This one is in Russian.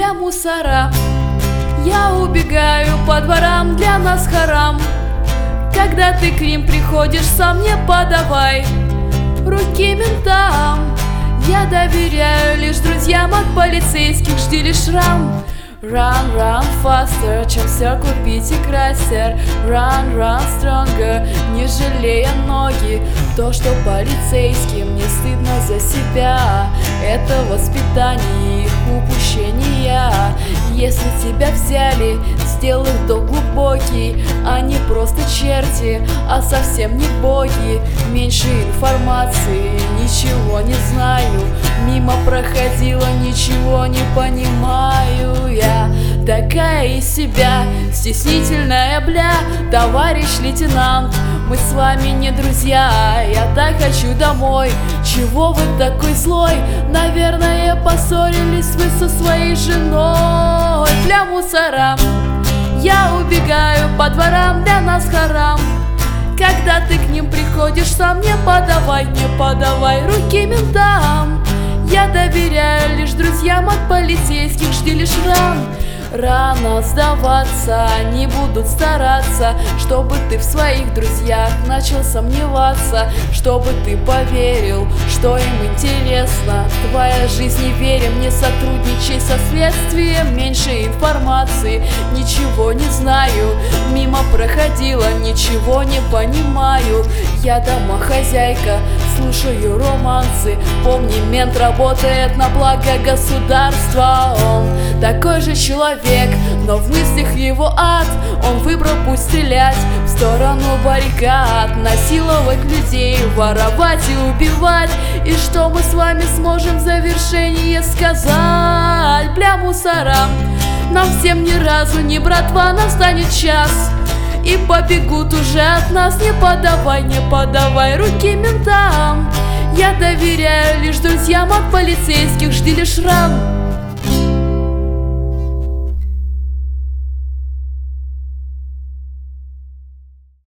бля мусора. Я убегаю по дворам, для нас харам. Когда ты к ним приходишь, сам не подавай руки ментам. Я доверяю лишь друзьям, от полицейских жди лишь рам. Run, run faster, чем все купить и крастер. Run, run stronger, не жалея ноги. То, что полицейским не стыдно за себя, это воспитание их упущения. Если тебя взяли, сделай долг глубокий. Они просто черти, а совсем не боги. Меньше информации, ничего не знаю. Мимо проходила, ничего не понимаю. Я такая из себя, стеснительная бля. Товарищ лейтенант, мы с вами не друзья. Я так хочу домой. Чего вы такой злой? Наверное, поссорились вы со своей женой. Бля мусора. Я убегаю по дворам, для нас харам. Когда ты к ним приходишь, сам не подавай руки ментам. Я доверяю лишь друзьям, от полицейских жди лишь ран. Рано сдаваться, они будут стараться, чтобы ты в своих друзьях начал сомневаться, чтобы ты поверил, что им интересно твоя жизнь. Не верим, не сотрудничай со следствием. Меньше информации, ничего не знаю. Мимо проходила, ничего не понимаю. Я домохозяйка, слушаю романсы. Помни, мент работает на благо государства. Он такой же человек, но в мыслях его ад. Он выбрал путь стрелять в сторону баррикад, насиловать людей, воровать и убивать. И что мы с вами сможем в завершение сказать? Бля мусора. Нам всем ни разу не братва, настанет час и побегут уже от нас. Не подавай руки ментам. Я доверяю лишь друзьям, от полицейских жди лишь ран.